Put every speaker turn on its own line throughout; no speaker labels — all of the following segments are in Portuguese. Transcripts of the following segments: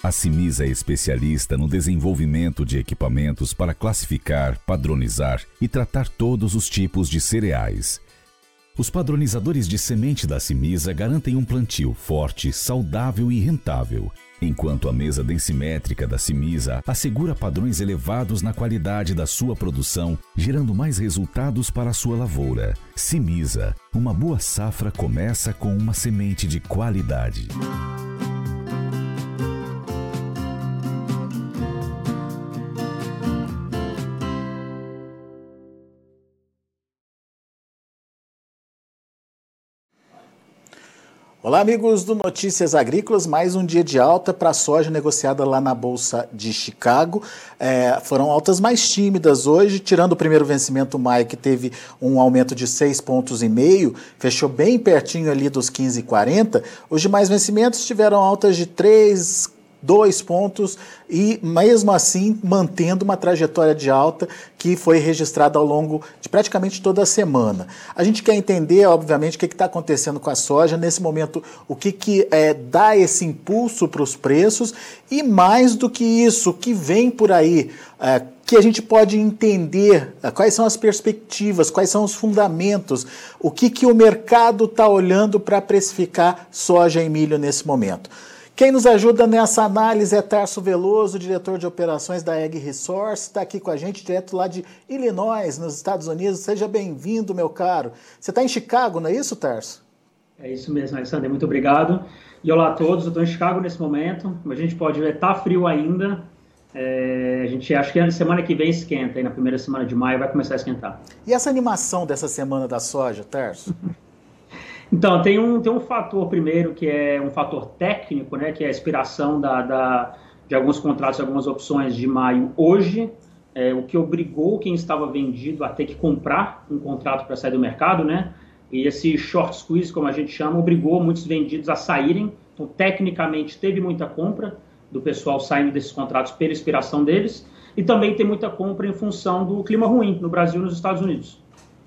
A Cimisa é especialista no desenvolvimento de equipamentos para classificar, padronizar e tratar todos os tipos de cereais. Os padronizadores de semente da Cimisa garantem um plantio forte, saudável e rentável, enquanto a mesa densimétrica da Cimisa assegura padrões elevados na qualidade da sua produção, gerando mais resultados para a sua lavoura. Cimisa, uma boa safra começa com uma semente de qualidade.
Olá, amigos do Notícias Agrícolas, mais um dia de alta para a soja negociada lá na Bolsa de Chicago. Foram altas mais tímidas hoje, tirando o primeiro vencimento maio, que teve um aumento de 6,5 pontos, fechou bem pertinho ali dos 15,40. Os demais vencimentos tiveram altas de 2 pontos e, mesmo assim, mantendo uma trajetória de alta que foi registrada ao longo de praticamente toda a semana. A gente quer entender, obviamente, o que está acontecendo com a soja nesse momento, o que dá esse impulso para os preços e, mais do que isso, o que vem por aí, que a gente pode entender quais são as perspectivas, quais são os fundamentos, o que o mercado está olhando para precificar soja e milho nesse momento. Quem nos ajuda nessa análise é Tarso Veloso, diretor de operações da Ag Resource, está aqui com a gente direto lá de Illinois, nos Estados Unidos. Seja bem-vindo, meu caro. Você está em Chicago, não é isso, Tarso?
É isso mesmo, Alexandre, muito obrigado. E olá a todos, eu estou em Chicago nesse momento, a gente pode ver, está frio ainda, a gente acha que a semana que vem esquenta, aí na primeira semana de maio vai começar a esquentar.
E essa animação dessa semana da soja, Tarso?
Então, tem um fator primeiro, que é um fator técnico, né, que é a expiração de alguns contratos, algumas opções de maio hoje, o que obrigou quem estava vendido a ter que comprar um contrato para sair do mercado, né, e esse short squeeze, como a gente chama, obrigou muitos vendidos a saírem. Então, tecnicamente, teve muita compra do pessoal saindo desses contratos pela expiração deles, e também tem muita compra em função do clima ruim no Brasil e nos Estados Unidos.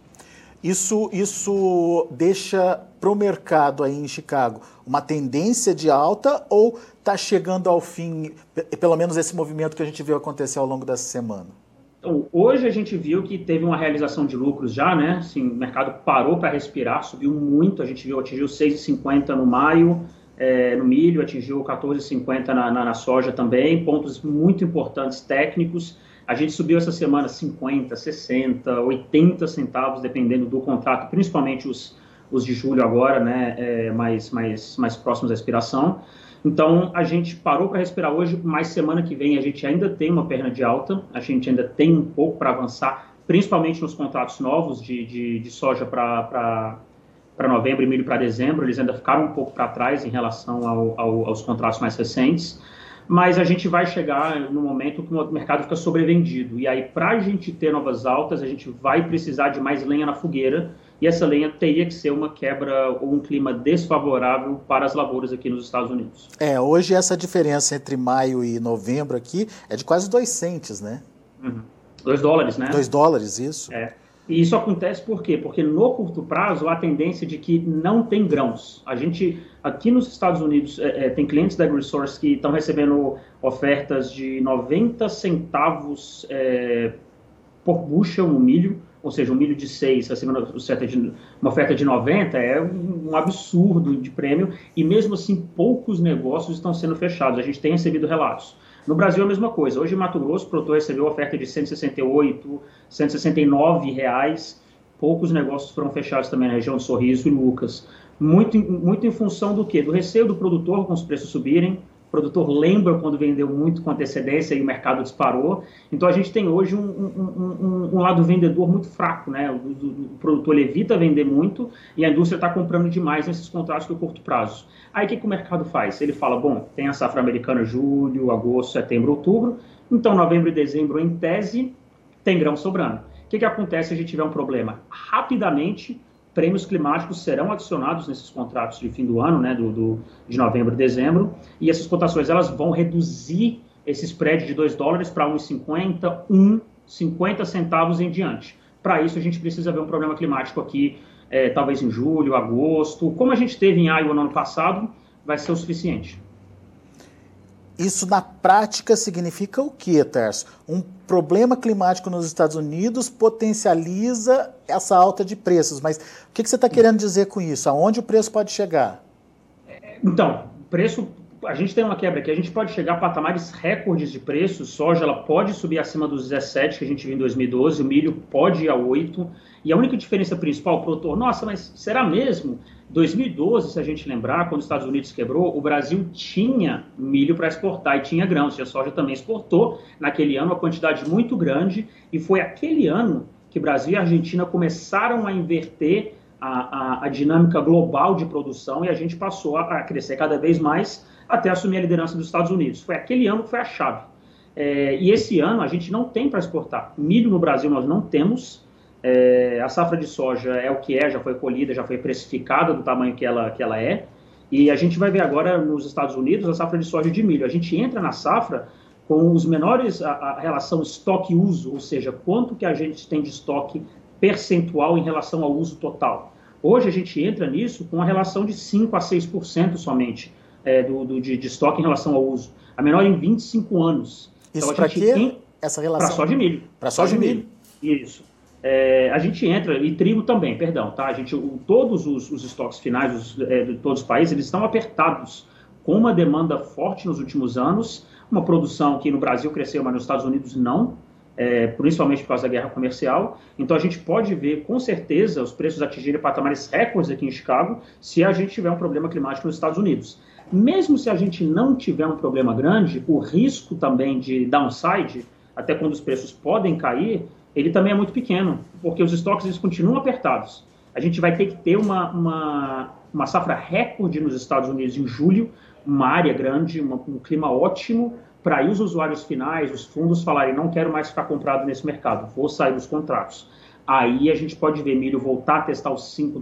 Isso deixa para o mercado aí em Chicago uma tendência de alta ou está chegando ao fim, pelo menos esse movimento que a gente viu acontecer ao longo dessa semana?
Então, hoje a gente viu que teve uma realização de lucros já, né? Assim, o mercado parou para respirar, subiu muito, atingiu 6,50 no maio, no milho, atingiu 14,50 na soja também, pontos muito importantes técnicos. A gente subiu essa semana 50, 60, 80 centavos, dependendo do contrato, principalmente os de julho agora, né, mais próximos da expiração. Então, a gente parou para respirar hoje, mas semana que vem a gente ainda tem uma perna de alta, a gente ainda tem um pouco para avançar, principalmente nos contratos novos de soja para novembro e milho para dezembro, eles ainda ficaram um pouco para trás em relação aos contratos mais recentes. Mas a gente vai chegar no momento que o mercado fica sobrevendido. E aí, para a gente ter novas altas, a gente vai precisar de mais lenha na fogueira. E essa lenha teria que ser uma quebra ou um clima desfavorável para as lavouras aqui nos Estados Unidos.
Hoje essa diferença entre maio e novembro aqui é de quase 2 centes, né?
$2, né?
$2, isso.
E isso acontece por quê? Porque no curto prazo há a tendência de que não tem grãos. A gente, aqui nos Estados Unidos, tem clientes da AgriSource que estão recebendo ofertas de 90 centavos por bushel no milho, ou seja, um milho de 6 recebendo uma oferta de 90, é um absurdo de prêmio, e mesmo assim poucos negócios estão sendo fechados. A gente tem recebido relatos. No Brasil é a mesma coisa. Hoje em Mato Grosso, o produtor recebeu oferta de R$168, R$169. Poucos negócios foram fechados também na região de Sorriso e Lucas. Muito em função do quê? Do receio do produtor com os preços subirem. O produtor lembra quando vendeu muito com antecedência e o mercado disparou. Então a gente tem hoje um lado vendedor muito fraco, né? O produtor evita vender muito e a indústria está comprando demais nesses contratos de curto prazo. Aí o que o mercado faz? Ele fala, bom, tem a safra americana julho, agosto, setembro, outubro, então novembro e dezembro, em tese, tem grão sobrando. O que acontece se a gente tiver um problema? Rapidamente, prêmios climáticos serão adicionados nesses contratos de fim do ano, né, de novembro e dezembro, e essas cotações elas vão reduzir esse spread de $2 para 1,50, 50 centavos em diante. Para isso, a gente precisa ver um problema climático aqui, talvez em julho, agosto. Como a gente teve em Iowa no ano passado, vai ser o suficiente.
Isso na prática significa o quê, Tércio? Um problema climático nos Estados Unidos potencializa essa alta de preços, mas o que você está querendo dizer com isso? Aonde o preço pode chegar?
Então, preço, a gente tem uma quebra aqui, a gente pode chegar a patamares recordes de preço, soja ela pode subir acima dos 17 que a gente viu em 2012, o milho pode ir a 8, e a única diferença principal, o produtor, nossa, mas será mesmo? 2012, se a gente lembrar, quando os Estados Unidos quebrou, o Brasil tinha milho para exportar e tinha grãos, e a soja também exportou naquele ano uma quantidade muito grande, e foi aquele ano que Brasil e Argentina começaram a inverter a dinâmica global de produção e a gente passou a crescer cada vez mais até assumir a liderança dos Estados Unidos. Foi aquele ano que foi a chave. E esse ano a gente não tem para exportar. Milho no Brasil nós não temos. A safra de soja é o que é, já foi colhida, já foi precificada do tamanho que ela é. E a gente vai ver agora nos Estados Unidos a safra de soja e de milho. A gente entra na safra com os menores, a relação estoque-uso, ou seja, quanto que a gente tem de estoque percentual em relação ao uso total. Hoje a gente entra nisso com uma relação de 5% a 6% somente de estoque em relação ao uso. A menor em 25 anos.
Isso então, para quê? Essa relação?
Para soja e milho.
Para soja e milho.
Isso. A gente entra, e trigo também, perdão, tá? Todos os estoques finais de todos os países, eles estão apertados, com uma demanda forte nos últimos anos, uma produção que no Brasil cresceu, mas nos Estados Unidos não, principalmente por causa da guerra comercial. Então a gente pode ver, com certeza, os preços atingirem patamares recordes aqui em Chicago, se a gente tiver um problema climático nos Estados Unidos. Mesmo se a gente não tiver um problema grande, o risco também de downside, até quando os preços podem cair, ele também é muito pequeno, porque os estoques eles continuam apertados. A gente vai ter que ter uma safra recorde nos Estados Unidos em julho, uma área grande, um clima ótimo, para aí os usuários finais, os fundos falarem, não quero mais ficar comprado nesse mercado, vou sair dos contratos. Aí a gente pode ver milho voltar a testar os $5,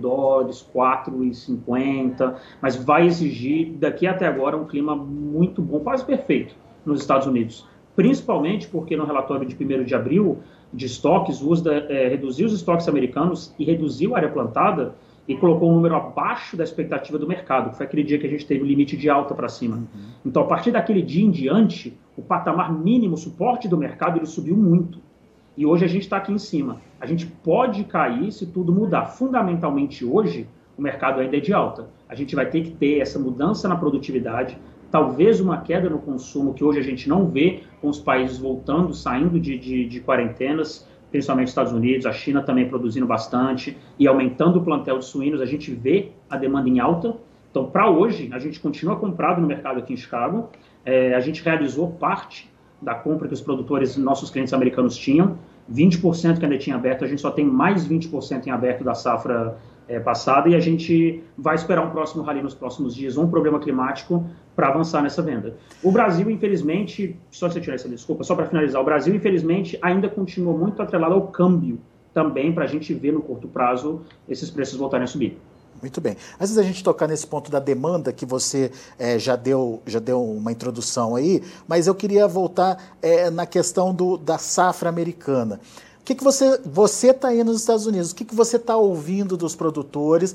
$4,50, mas vai exigir, daqui até agora, um clima muito bom, quase perfeito, nos Estados Unidos. Principalmente porque no relatório de 1º de abril, de estoques, o USDA reduziu os estoques americanos e reduziu a área plantada e colocou um número abaixo da expectativa do mercado, que foi aquele dia que a gente teve o limite de alta para cima. Então, a partir daquele dia em diante, o patamar mínimo, o suporte do mercado, ele subiu muito. E hoje a gente está aqui em cima. A gente pode cair se tudo mudar. Fundamentalmente, hoje, o mercado ainda é de alta. A gente vai ter que ter essa mudança na produtividade, talvez uma queda no consumo, que hoje a gente não vê com os países voltando, saindo de quarentenas, principalmente Estados Unidos, a China também produzindo bastante e aumentando o plantel de suínos, a gente vê a demanda em alta. Então, para hoje, a gente continua comprado no mercado aqui em Chicago. A gente realizou parte da compra que os produtores, nossos clientes americanos tinham, 20% que ainda tinha aberto, a gente só tem mais 20% em aberto da safra passada e a gente vai esperar um próximo rally nos próximos dias, um problema climático para avançar nessa venda. O Brasil, infelizmente, só você tirar essa desculpa, só para finalizar, o Brasil, infelizmente, ainda continua muito atrelado ao câmbio também, para a gente ver no curto prazo esses preços voltarem a subir.
Muito bem. Antes da gente tocar nesse ponto da demanda, que você já deu uma introdução aí, mas eu queria voltar na questão da safra americana. O que você está aí nos Estados Unidos, o que você está ouvindo dos produtores,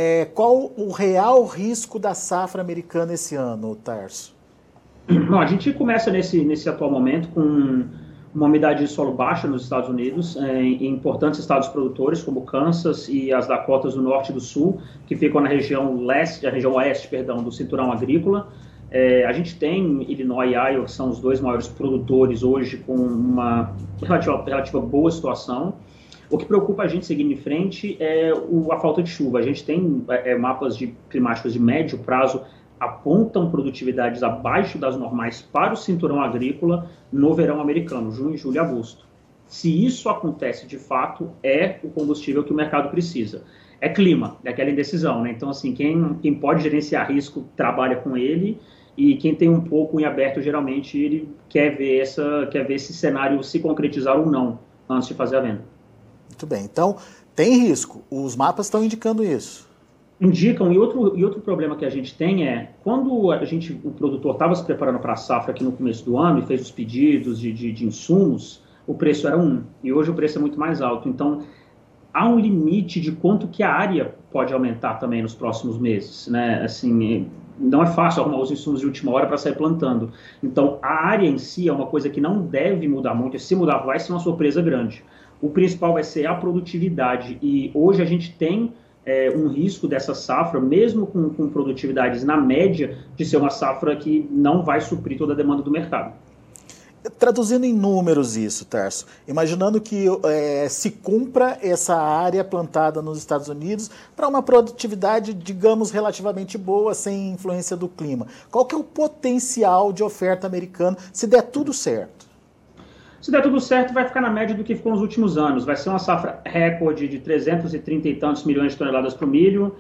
qual o real risco da safra americana esse ano, Tércio?
Bom, a gente começa nesse atual momento com uma umidade de solo baixa nos Estados Unidos, em importantes estados produtores, como Kansas e as Dakotas do Norte e do Sul, que ficam na região oeste, do cinturão agrícola. A gente tem Illinois e Iowa, que são os dois maiores produtores hoje, com uma relativa boa situação. O que preocupa a gente seguindo em frente é a falta de chuva. A gente tem mapas climáticos de médio prazo, apontam produtividades abaixo das normais para o cinturão agrícola no verão americano, junho, julho e agosto. Se isso acontece de fato, é o combustível que o mercado precisa. É clima, é aquela indecisão, né? Então, assim, quem pode gerenciar risco trabalha com ele, e quem tem um pouco em aberto, geralmente, ele quer ver esse cenário se concretizar ou não, antes de fazer a venda.
Muito bem, então tem risco, os mapas estão indicando isso.
Indicam, e outro problema que a gente tem é, quando o produtor estava se preparando para a safra aqui no começo do ano e fez os pedidos de insumos, o preço era 1, e hoje o preço é muito mais alto. Então, há um limite de quanto que a área pode aumentar também nos próximos meses, né? Assim, não é fácil arrumar os insumos de última hora para sair plantando. Então, a área em si é uma coisa que não deve mudar muito, e se mudar vai ser uma surpresa grande. O principal vai ser a produtividade, e hoje a gente tem um risco dessa safra, mesmo com produtividades na média, de ser uma safra que não vai suprir toda a demanda do mercado.
Traduzindo em números isso, Tarso, imaginando que se cumpra essa área plantada nos Estados Unidos para uma produtividade, digamos, relativamente boa, sem influência do clima, qual que é o potencial de oferta americana se der tudo certo?
Se der tudo certo, vai ficar na média do que ficou nos últimos anos. Vai ser uma safra recorde de 330 e tantos milhões de toneladas para o milho,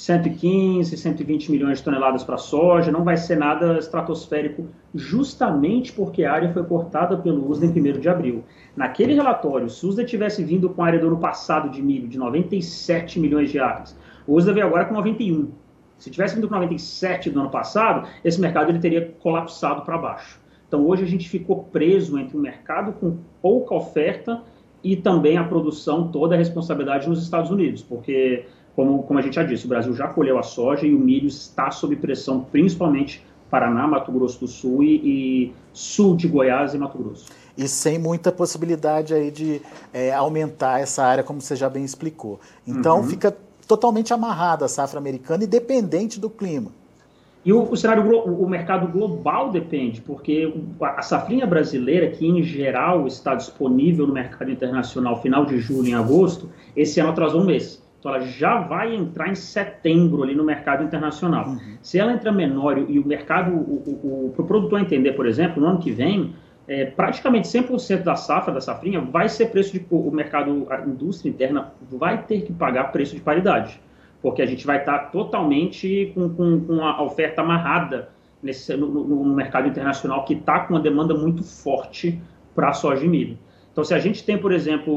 115, 120 milhões de toneladas para a soja. Não vai ser nada estratosférico, justamente porque a área foi cortada pelo USDA em 1º de abril. Naquele relatório, se o USDA tivesse vindo com a área do ano passado de milho de 97 milhões de acres, o USDA veio agora com 91. Se tivesse vindo com 97 do ano passado, esse mercado ele teria colapsado para baixo. Então, hoje a gente ficou preso entre um mercado com pouca oferta e também a produção, toda a responsabilidade nos Estados Unidos, porque, como a gente já disse, o Brasil já colheu a soja e o milho está sob pressão, principalmente Paraná, Mato Grosso do Sul e sul de Goiás e Mato Grosso.
E sem muita possibilidade aí de aumentar essa área, como você já bem explicou. Então, fica totalmente amarrada a safra americana e dependente do clima.
E o mercado global depende, porque a safrinha brasileira, que em geral está disponível no mercado internacional final de julho e agosto, esse ano atrasou um mês. Então ela já vai entrar em setembro ali no mercado internacional. Se ela entrar menor e o mercado, para o produtor entender, por exemplo, no ano que vem, praticamente 100% da safra, da safrinha, vai ser preço de... O mercado, a indústria interna vai ter que pagar preço de paridade, porque a gente vai estar totalmente com a oferta amarrada no mercado internacional, que está com uma demanda muito forte para soja e milho. Então, se a gente tem, por exemplo,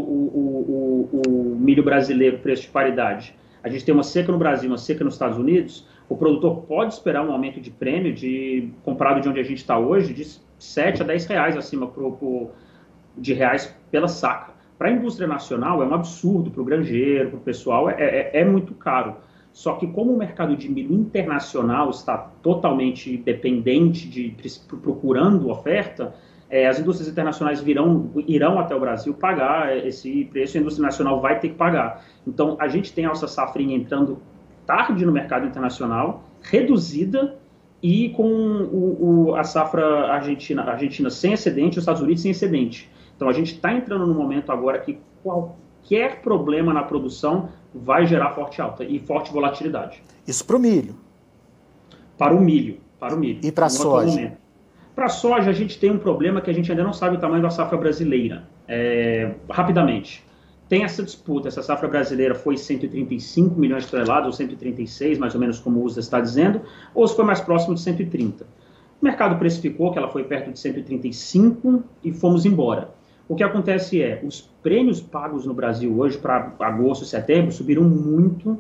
o milho brasileiro, preço de paridade, a gente tem uma seca no Brasil, uma seca nos Estados Unidos, o produtor pode esperar um aumento de prêmio, comparado de onde a gente está hoje, de 7 a 10 reais acima de reais pela saca. Para a indústria nacional é um absurdo, para o granjeiro, para o pessoal, é muito caro. Só que como o mercado de milho internacional está totalmente dependente, procurando oferta, as indústrias internacionais irão até o Brasil pagar esse preço, a indústria nacional vai ter que pagar. Então, a gente tem essa safrinha entrando tarde no mercado internacional, reduzida, e com a safra argentina sem excedente e os Estados Unidos sem excedente. Então, a gente está entrando num momento agora que qualquer problema na produção vai gerar forte alta e forte volatilidade.
Isso para o milho?
Para o milho.
E para a soja?
Para a soja, a gente tem um problema que a gente ainda não sabe o tamanho da safra brasileira. Rapidamente, tem essa disputa. Essa safra brasileira foi 135 milhões de toneladas, ou 136, mais ou menos como o USDA está dizendo, ou se foi mais próximo de 130. O mercado precificou que ela foi perto de 135 e fomos embora. O que acontece os prêmios pagos no Brasil hoje, para agosto e setembro, subiram muito.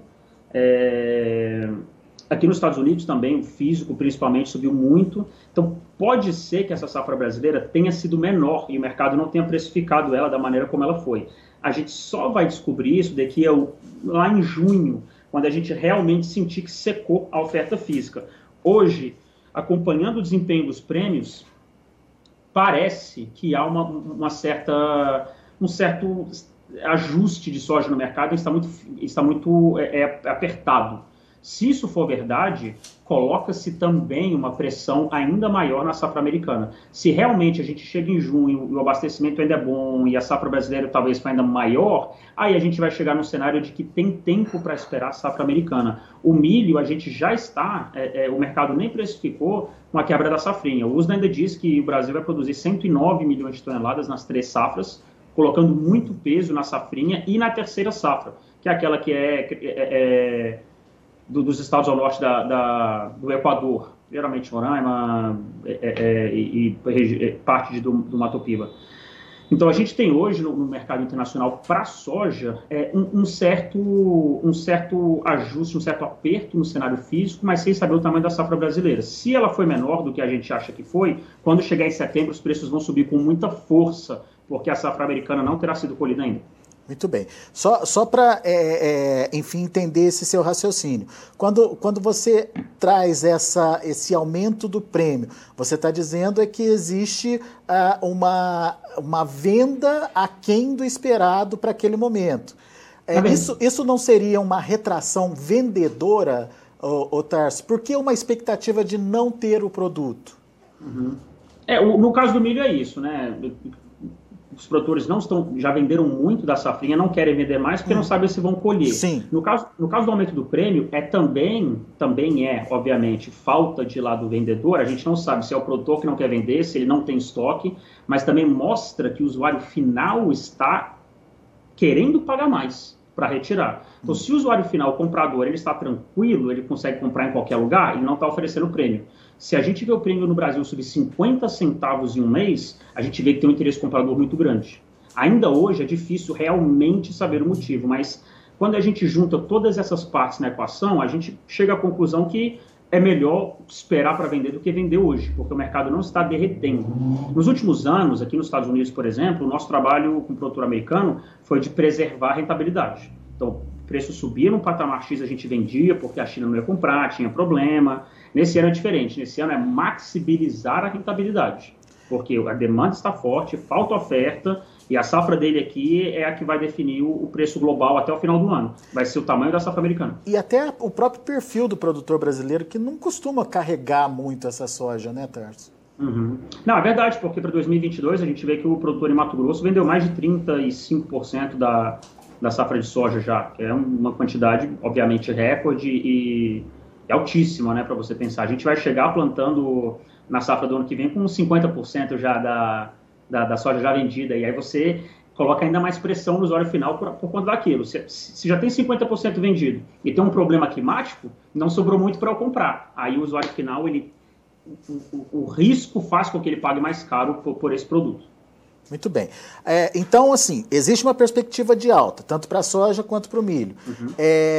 Aqui nos Estados Unidos também, o físico principalmente, subiu muito. Então, pode ser que essa safra brasileira tenha sido menor e o mercado não tenha precificado ela da maneira como ela foi. A gente só vai descobrir isso daqui lá em junho, quando a gente realmente sentir que secou a oferta física. Hoje, acompanhando o desempenho dos prêmios, parece que há um certo ajuste de soja no mercado, está muito apertado. Se isso for verdade, coloca-se também uma pressão ainda maior na safra americana. Se realmente a gente chega em junho e o abastecimento ainda é bom e a safra brasileira talvez for ainda maior, aí a gente vai chegar num cenário de que tem tempo para esperar a safra americana. O milho, a gente já está, o mercado nem precificou com a quebra da safrinha. O USDA ainda diz que o Brasil vai produzir 109 milhões de toneladas nas 3 safras, colocando muito peso na safrinha e na terceira safra, que é aquela que dos estados ao norte do Equador, geralmente Roraima e parte do Mato Piba. Então, a gente tem hoje no mercado internacional para a soja um certo ajuste, um certo aperto no cenário físico, mas sem saber o tamanho da safra brasileira. Se ela foi menor do que a gente acha que foi, quando chegar em setembro, os preços vão subir com muita força, porque a safra americana não terá sido colhida ainda.
Muito bem. Só para, enfim, entender esse seu raciocínio. Quando você traz esse aumento do prêmio, você está dizendo que existe uma venda aquém do esperado para aquele momento. Isso não seria uma retração vendedora, Tarso? Por que uma expectativa de não ter o produto?
Uhum. No caso do milho é isso, né? Os produtores já venderam muito da safrinha, não querem vender mais porque não sabem se vão colher.
Sim.
No caso do aumento do prêmio, também é, obviamente, falta de lá do vendedor. A gente não sabe se é o produtor que não quer vender, se ele não tem estoque, mas também mostra que o usuário final está querendo pagar mais para retirar. Então, se o usuário final, o comprador, ele está tranquilo, ele consegue comprar em qualquer lugar, ele não está oferecendo prêmio. Se a gente vê o prêmio no Brasil subir 50 centavos em um mês, a gente vê que tem um interesse comprador muito grande. Ainda hoje é difícil realmente saber o motivo, mas quando a gente junta todas essas partes na equação, a gente chega à conclusão que é melhor esperar para vender do que vender hoje, porque o mercado não está derretendo. Nos últimos anos, aqui nos Estados Unidos, por exemplo, o nosso trabalho com o produtor americano foi de preservar a rentabilidade. Então, o preço subia no patamar X, a gente vendia, porque a China não ia comprar, tinha problema. Nesse ano é diferente, nesse ano é maxibilizar a rentabilidade, porque a demanda está forte, falta oferta, e a safra dele aqui é a que vai definir o preço global até o final do ano. Vai ser o tamanho da safra americana.
E até o próprio perfil do produtor brasileiro, que não costuma carregar muito essa soja, né, Tarso?
Uhum. Não, é verdade, porque para 2022 a gente vê que o produtor em Mato Grosso vendeu mais de 35% da safra de soja já, que é uma quantidade, obviamente, recorde e altíssima, né, para você pensar. A gente vai chegar plantando na safra do ano que vem com uns 50% já da soja já vendida, e aí você coloca ainda mais pressão no usuário final por conta daquilo. Se já tem 50% vendido e tem um problema climático, não sobrou muito para eu comprar. Aí o usuário final, o risco faz com que ele pague mais caro por esse produto.
Muito bem. Então, assim, existe uma perspectiva de alta, tanto para a soja quanto para o milho.
Uhum.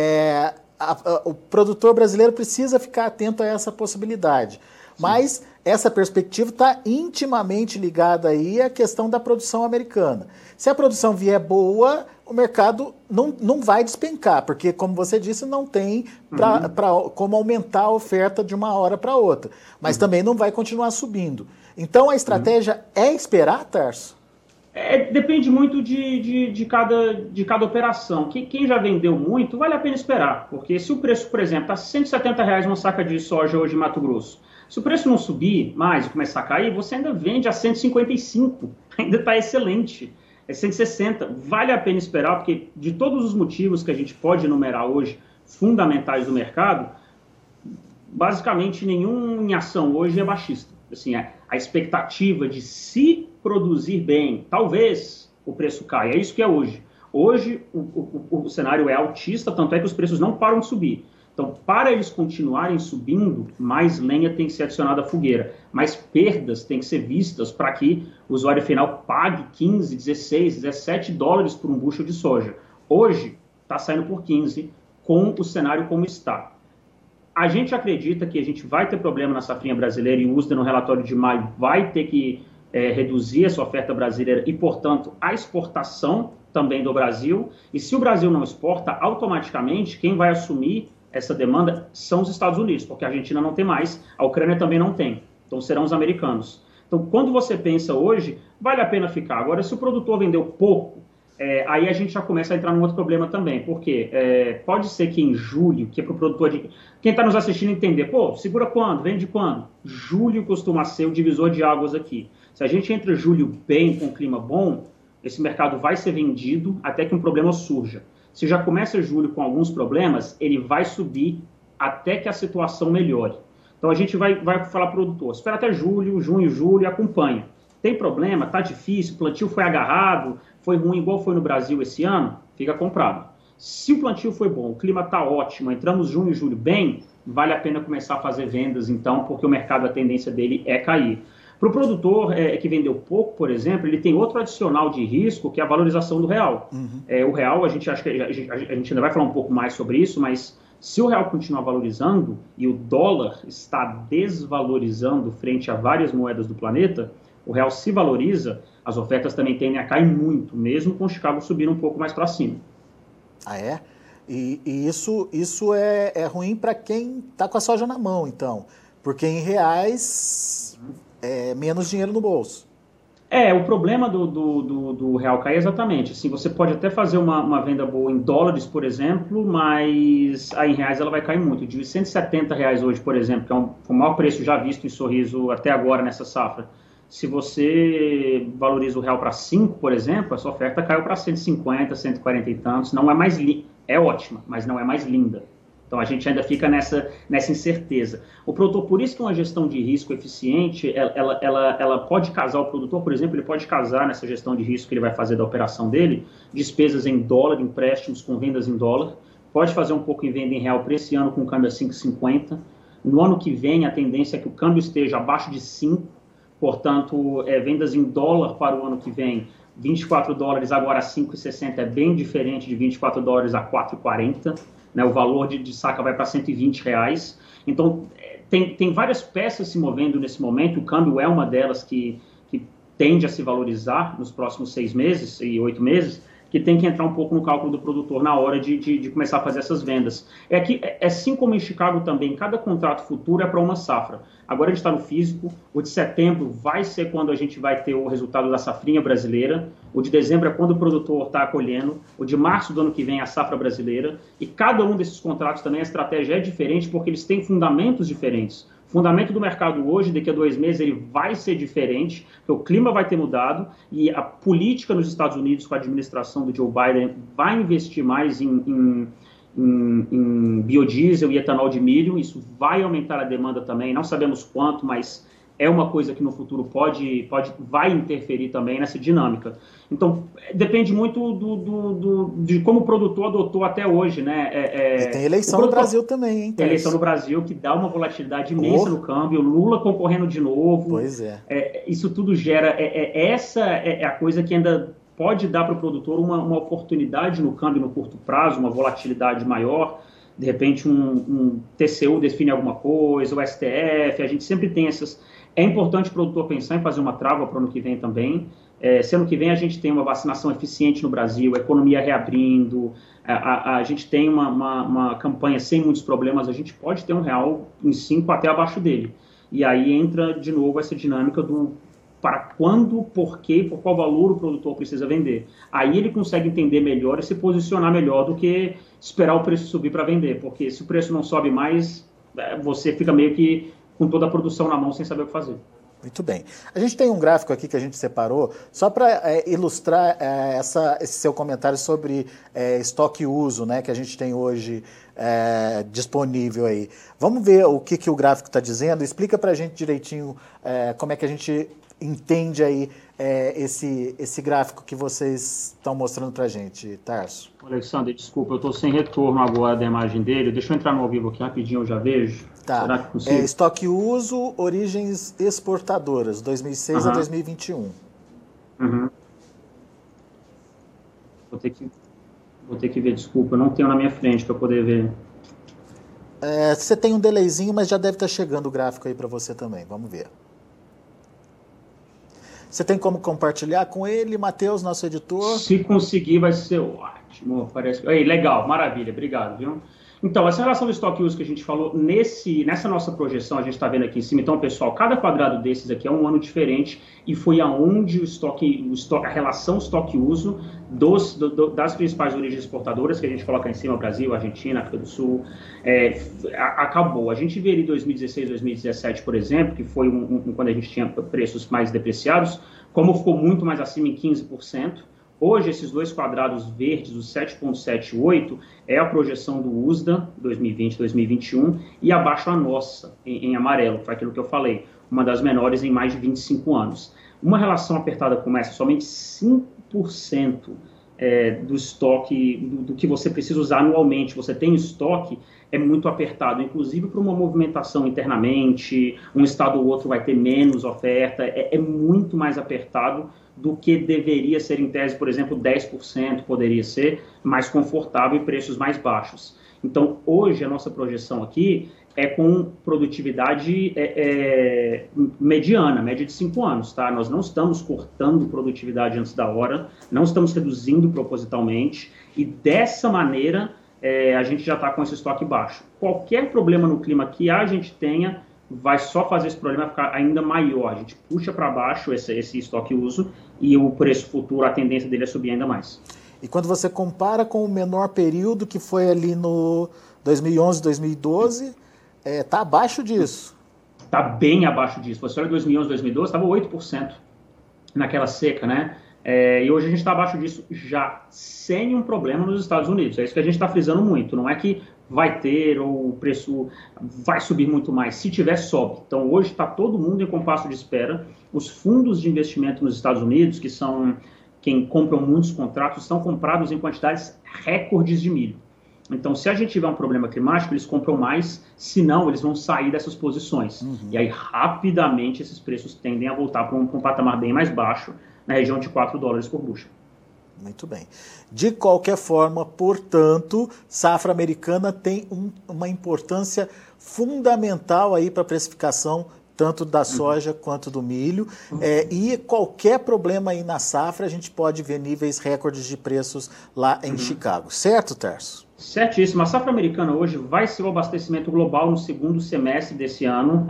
O produtor brasileiro precisa ficar atento a essa possibilidade. Sim. Mas essa perspectiva está intimamente ligada aí à questão da produção americana. Se a produção vier boa, o mercado não vai despencar, porque, como você disse, não tem como aumentar a oferta de uma hora para outra. Mas também não vai continuar subindo. Então, a estratégia é esperar, Tarso?
Depende muito de cada operação. Quem já vendeu muito, vale a pena esperar. Porque se o preço, por exemplo, está R$170 uma saca de soja hoje em Mato Grosso, se o preço não subir mais e começar a cair, você ainda vende a 155. Ainda está excelente. É 160. Vale a pena esperar, porque de todos os motivos que a gente pode enumerar hoje, fundamentais do mercado, basicamente nenhum em ação hoje é baixista. Assim, a expectativa de se produzir bem, talvez o preço caia. É isso que é hoje. Hoje o cenário é altista, tanto é que os preços não param de subir. Então, para eles continuarem subindo, mais lenha tem que ser adicionada à fogueira. Mais perdas têm que ser vistas para que o usuário final pague 15, 16, 17 dólares por um bushel de soja. Hoje, está saindo por 15, com o cenário como está. A gente acredita que a gente vai ter problema na safrinha brasileira, e o USDA no relatório de maio vai ter que reduzir essa oferta brasileira e, portanto, a exportação também do Brasil. E se o Brasil não exporta, automaticamente quem vai assumir essa demanda são os Estados Unidos, porque a Argentina não tem mais, a Ucrânia também não tem. Então serão os americanos. Então, quando você pensa hoje, vale a pena ficar. Agora, se o produtor vendeu pouco, aí a gente já começa a entrar num outro problema também, porque pode ser que em julho, que é para o produtor, quem está nos assistindo entender, segura quando? Vende quando? Julho costuma ser o divisor de águas aqui. Se a gente entra julho bem, com clima bom, esse mercado vai ser vendido até que um problema surja. Se já começa julho com alguns problemas, ele vai subir até que a situação melhore. Então a gente vai falar para o produtor, espera até julho, junho, julho, acompanha. Tem problema, está difícil, o plantio foi agarrado, foi ruim igual foi no Brasil esse ano, fica comprado. Se o plantio foi bom, o clima está ótimo, entramos junho e julho bem, vale a pena começar a fazer vendas então, porque o mercado, a tendência dele é cair. Para o produtor que vendeu pouco, por exemplo, ele tem outro adicional de risco, que é a valorização do real. Uhum. O real, a gente ainda vai falar um pouco mais sobre isso, mas se o real continuar valorizando e o dólar está desvalorizando frente a várias moedas do planeta, o real se valoriza, as ofertas também tendem a cair muito, mesmo com o Chicago subindo um pouco mais para cima.
Ah, é? E isso é ruim para quem está com a soja na mão, então, porque em reais é menos dinheiro no bolso.
O problema do real cair é exatamente, assim, você pode até fazer uma venda boa em dólares, por exemplo, mas aí em reais ela vai cair muito. De R$170 hoje, por exemplo, que é o maior preço já visto em Sorriso até agora nessa safra, se você valoriza o real para 5, por exemplo, essa oferta caiu para 150, 140 e tantos, não é mais é ótima, mas não é mais linda. Então, a gente ainda fica nessa incerteza. O produtor, por isso que uma gestão de risco eficiente, ela pode casar, o produtor, por exemplo, ele pode casar nessa gestão de risco que ele vai fazer da operação dele, despesas em dólar, empréstimos com vendas em dólar, pode fazer um pouco em venda em real para esse ano com câmbio a 5,50. No ano que vem, a tendência é que o câmbio esteja abaixo de 5, portanto, vendas em dólar para o ano que vem, $24 agora a 5,60 é bem diferente de $24 a 4,40. Né, o valor de saca vai para R$120. Então, tem várias peças se movendo nesse momento. O câmbio é uma delas que tende a se valorizar nos próximos 6 meses e 8 meses, que tem que entrar um pouco no cálculo do produtor na hora de começar a fazer essas vendas. Assim como em Chicago também, cada contrato futuro é para uma safra. Agora a gente está no físico, o de setembro vai ser quando a gente vai ter o resultado da safrinha brasileira, o de dezembro é quando o produtor está colhendo, o de março do ano que vem é a safra brasileira, e cada um desses contratos também a estratégia é diferente porque eles têm fundamentos diferentes. O fundamento do mercado hoje, daqui a 2 meses, ele vai ser diferente, porque o clima vai ter mudado e a política nos Estados Unidos, com a administração do Joe Biden, vai investir mais em biodiesel e etanol de milho. Isso vai aumentar a demanda também, não sabemos quanto, mas é uma coisa que no futuro vai interferir também nessa dinâmica. Então, depende muito de como o produtor adotou até hoje, né?
E tem eleição no Brasil também, hein?
Tem eleição no Brasil que dá uma volatilidade imensa no câmbio, Lula concorrendo de novo.
Pois é.
Isso tudo gera... Essa é a coisa que ainda pode dar para o produtor uma oportunidade no câmbio no curto prazo, uma volatilidade maior. De repente, um TCU define alguma coisa, o STF, a gente sempre tem essas... É importante o produtor pensar em fazer uma trava para o ano que vem também. Se ano que vem a gente tem uma vacinação eficiente no Brasil, a economia reabrindo, a gente tem uma campanha sem muitos problemas, a gente pode ter um real em 5 até abaixo dele. E aí entra de novo essa dinâmica do para quando, por quê, por qual valor o produtor precisa vender. Aí ele consegue entender melhor e se posicionar melhor do que esperar o preço subir para vender, porque se o preço não sobe mais, você fica meio que com toda a produção na mão sem saber o que fazer.
Muito bem. A gente tem um gráfico aqui que a gente separou só para ilustrar esse seu comentário sobre estoque e uso, né, que a gente tem hoje disponível aí. Vamos ver o que o gráfico está dizendo. Explica para a gente direitinho como é que a gente entende aí esse gráfico que vocês estão mostrando para a gente, Tarso.
Alexandre, desculpa, eu estou sem retorno agora da imagem dele. Deixa eu entrar no ao vivo aqui rapidinho, eu já vejo.
Tá.
Será que consigo?
Estoque e uso, origens exportadoras, 2006 a 2021.
Uhum. Vou ter que ver, desculpa, eu não tenho na minha frente para poder ver.
Você tem um delayzinho, mas já deve estar chegando o gráfico aí para você também. Vamos ver. Você tem como compartilhar com ele, Matheus, nosso editor?
Se conseguir, vai ser ótimo. Parece... Aí, legal, maravilha, obrigado, viu? Então, essa relação do estoque uso que a gente falou, nessa nossa projeção, a gente está vendo aqui em cima, então, pessoal, cada quadrado desses aqui é um ano diferente e foi aonde a relação estoque-uso das principais origens exportadoras, que a gente coloca em cima, Brasil, Argentina, África do Sul, acabou. A gente vê ali 2016, 2017, por exemplo, que foi quando a gente tinha preços mais depreciados, como ficou muito mais acima em 15%, hoje, esses 2 quadrados verdes, o 7,78, é a projeção do USDA 2020-2021 e abaixo a nossa, em amarelo, que foi aquilo que eu falei, uma das menores em mais de 25 anos. Uma relação apertada como essa, somente 5% do estoque, do que você precisa usar anualmente, você tem estoque, é muito apertado, inclusive para uma movimentação internamente, um estado ou outro vai ter menos oferta, é muito mais apertado do que deveria ser em tese, por exemplo, 10% poderia ser mais confortável e preços mais baixos. Então, hoje, a nossa projeção aqui é com produtividade mediana, média de 5 anos, tá? Nós não estamos cortando produtividade antes da hora, não estamos reduzindo propositalmente, e dessa maneira a gente já está com esse estoque baixo. Qualquer problema no clima que a gente tenha vai só fazer esse problema ficar ainda maior. A gente puxa para baixo esse estoque uso e o preço futuro, a tendência dele é subir ainda mais.
E quando você compara com o menor período, que foi ali no 2011, 2012, está abaixo disso.
Está bem abaixo disso. Você olha 2011, 2012, estava 8% naquela seca, né? E hoje a gente está abaixo disso já, sem um problema nos Estados Unidos. É isso que a gente está frisando muito. Não é que vai ter ou o preço vai subir muito mais. Se tiver, sobe. Então, hoje está todo mundo em compasso de espera. Os fundos de investimento nos Estados Unidos, que são quem compram muitos contratos, estão comprados em quantidades recordes de milho. Então, se a gente tiver um problema climático, eles compram mais, senão eles vão sair dessas posições. E aí, rapidamente, esses preços tendem a voltar para um patamar bem mais baixo, na região de $4 por bushel.
Muito bem. De qualquer forma, portanto, safra americana tem uma importância fundamental aí para a precificação tanto da soja quanto do milho. E qualquer problema aí na safra, a gente pode ver níveis recordes de preços lá em Chicago. Certo, Tarso?
Certíssimo. A safra americana hoje vai ser o abastecimento global no segundo semestre desse ano.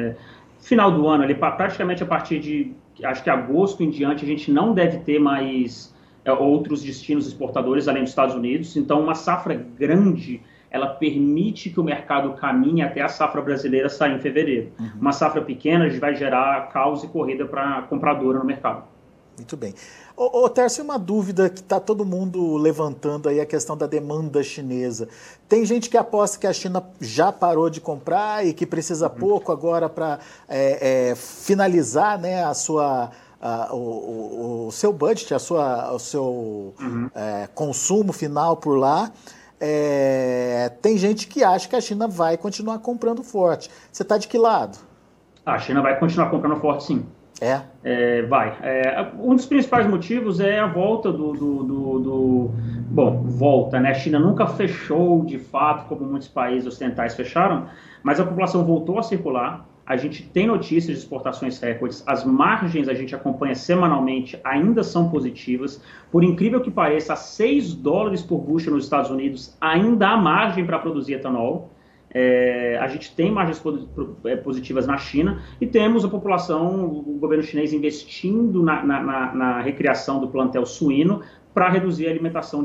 Final do ano, ali, praticamente a partir de, acho que agosto em diante, a gente não deve ter mais outros destinos exportadores além dos Estados Unidos. Então, uma safra grande, ela permite que o mercado caminhe até a safra brasileira sair em fevereiro. Uma safra pequena vai gerar caos e corrida para a compradora no mercado.
Muito bem. Tércio, uma dúvida que está todo mundo levantando aí, a questão da demanda chinesa. Tem gente que aposta que a China já parou de comprar e que precisa pouco agora para finalizar, né, o seu budget, o seu consumo final por lá. Tem gente que acha que a China vai continuar comprando forte. Você está de que lado?
A China vai continuar comprando forte, sim.
Vai.
Um dos principais motivos é a volta volta, né? A China nunca fechou de fato, como muitos países ocidentais fecharam, mas a população voltou a circular. A gente tem notícias de exportações recordes, as margens a gente acompanha semanalmente, ainda são positivas. Por incrível que pareça, a $6 por bushel nos Estados Unidos ainda há margem para produzir etanol. A gente tem margens positivas na China e temos a população, o governo chinês investindo na recriação do plantel suíno para reduzir a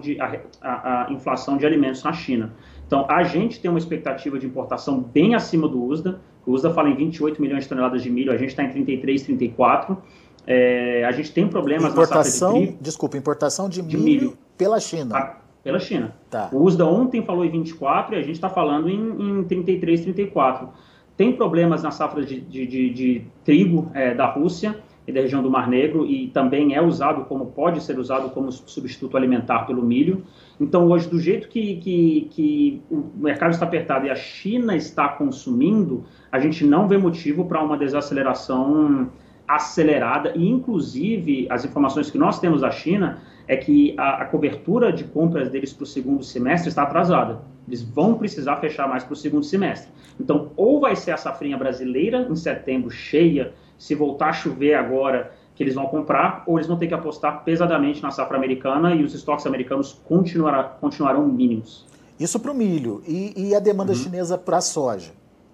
a inflação de alimentos na China. Então, a gente tem uma expectativa de importação bem acima do USDA. O USDA fala em 28 milhões de toneladas de milho, a gente está em 33, 34. A gente tem problemas na safra de trigo.
Desculpa, importação de milho pela China.
Pela China.
Tá.
O USDA ontem falou em 24 e a gente está falando em 33, 34. Tem problemas na safra de trigo da Rússia e da região do Mar Negro, e também pode ser usado como substituto alimentar pelo milho. Então, hoje, do jeito que o mercado está apertado e a China está consumindo, a gente não vê motivo para uma desaceleração acelerada, e inclusive as informações que nós temos da China é que a cobertura de compras deles para o segundo semestre está atrasada. Eles vão precisar fechar mais para o segundo semestre. Então, ou vai ser a safrinha brasileira em setembro cheia, se voltar a chover agora, que eles vão comprar, ou eles vão ter que apostar pesadamente na safra americana e os estoques americanos continuarão mínimos.
Isso para o milho. E a demanda chinesa para a soja?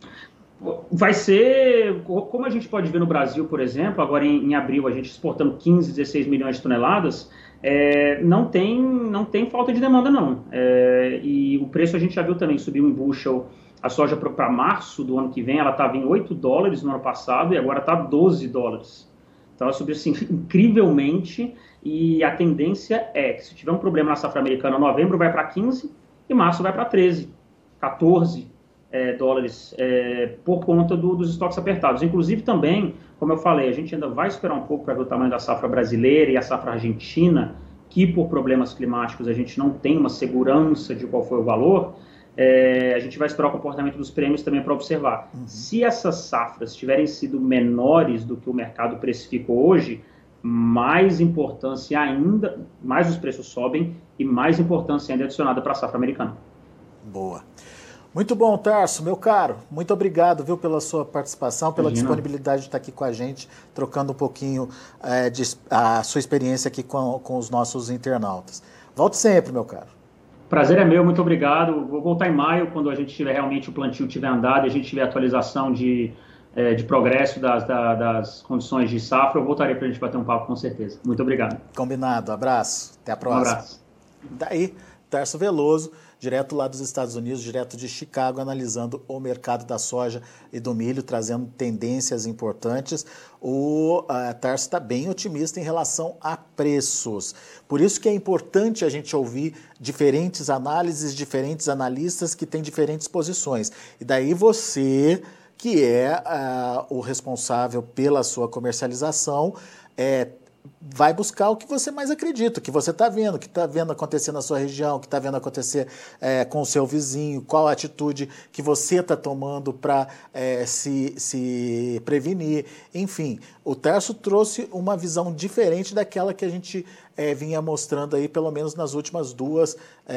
Vai ser, como a gente pode ver no Brasil, por exemplo, agora em abril, a gente exportando 15, 16 milhões de toneladas, não tem falta de demanda, não. E o preço a gente já viu também subir um bushel. A soja para março do ano que vem, ela estava em $8 no ano passado e agora está $12. Então ela subiu assim, incrivelmente, e a tendência é que se tiver um problema na safra americana, novembro vai para 15 e março vai para 13, 14 dólares por conta dos estoques apertados. Inclusive também, como eu falei, a gente ainda vai esperar um pouco para ver o tamanho da safra brasileira e a safra argentina, que por problemas climáticos a gente não tem uma segurança de qual foi o valor. A gente vai esperar o comportamento dos prêmios também para observar. Se essas safras tiverem sido menores do que o mercado precificou hoje, mais importância ainda, mais os preços sobem e mais importância ainda é adicionada para a safra americana.
Boa. Muito bom, Tarso, meu caro. Muito obrigado, viu, pela sua participação, pela disponibilidade de estar aqui com a gente, trocando um pouquinho a sua experiência aqui com os nossos internautas. Volte sempre, meu caro.
Prazer é meu, muito obrigado. Vou voltar em maio, quando a gente tiver realmente o plantio tiver andado e a gente tiver atualização de progresso das condições de safra. Eu voltarei para a gente bater um papo, com certeza. Muito obrigado.
Combinado. Abraço. Até a próxima.
Um abraço.
Daí, Tarso Veloso, direto lá dos Estados Unidos, direto de Chicago, analisando o mercado da soja e do milho, trazendo tendências importantes. O Tarso está bem otimista em relação a preços. Por isso que é importante a gente ouvir diferentes análises, diferentes analistas que têm diferentes posições. E daí você, que é o responsável pela sua comercialização, vai buscar o que você mais acredita, o que você está vendo, o que está vendo acontecer na sua região, o que está vendo acontecer com o seu vizinho, qual a atitude que você está tomando para se prevenir. Enfim, o Tarso trouxe uma visão diferente daquela que a gente vinha mostrando aí, pelo menos nas últimas duas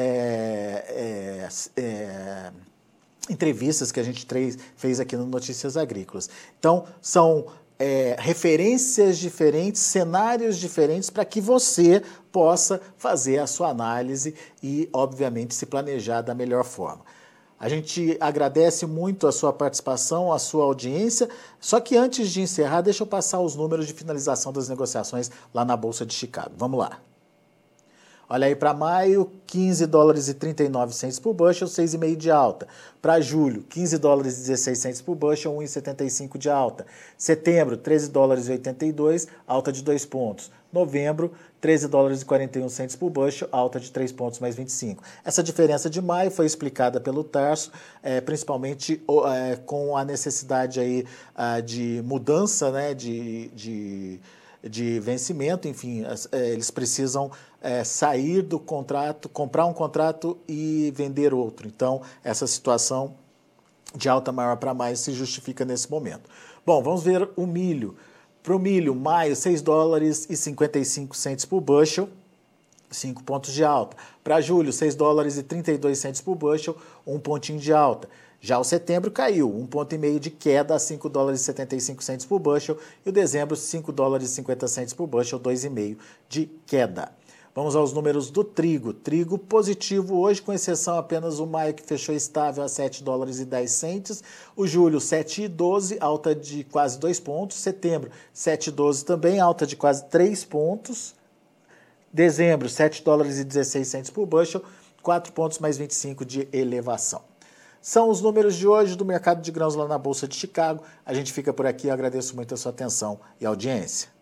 entrevistas que a gente fez aqui no Notícias Agrícolas. Então, são referências diferentes, cenários diferentes para que você possa fazer a sua análise e, obviamente, se planejar da melhor forma. A gente agradece muito a sua participação, a sua audiência, só que antes de encerrar, deixa eu passar os números de finalização das negociações lá na Bolsa de Chicago. Vamos lá. Olha aí, para maio, 15 dólares e 39 centes por bushel, 6,5 de alta. Para julho, 15 dólares e 16 centes por bushel, 1,75 de alta. Setembro, 13 dólares e 82, alta de 2 pontos. Novembro, 13 dólares e 41 centes por bushel, alta de 3 pontos mais 25. Essa diferença de maio foi explicada pelo Tarso, principalmente com a necessidade aí, de mudança, né, de vencimento, enfim, eles precisam sair do contrato, comprar um contrato e vender outro. Então, essa situação de alta maior para maio se justifica nesse momento. Bom, vamos ver o milho. Para o milho, maio, 6 dólares e 55 centes por bushel, 5 pontos de alta. Para julho, 6 dólares e 32 centes por bushel, 1 pontinho de alta. Já o setembro caiu, 1,5 ponto de queda a 5 dólares e 75 centes por bushel, e o dezembro 5 dólares e 50 centes por bushel, 2,5 de queda. Vamos aos números do trigo. Trigo positivo hoje, com exceção apenas o maio, que fechou estável a 7 dólares e 10 centes. O julho, 7,12, alta de quase 2 pontos. Setembro, 7,12 também, alta de quase 3 pontos. Dezembro, 7 dólares e 16 centes por bushel, 4 pontos mais 25 de elevação. São os números de hoje do mercado de grãos lá na Bolsa de Chicago. A gente fica por aqui, eu agradeço muito a sua atenção e audiência.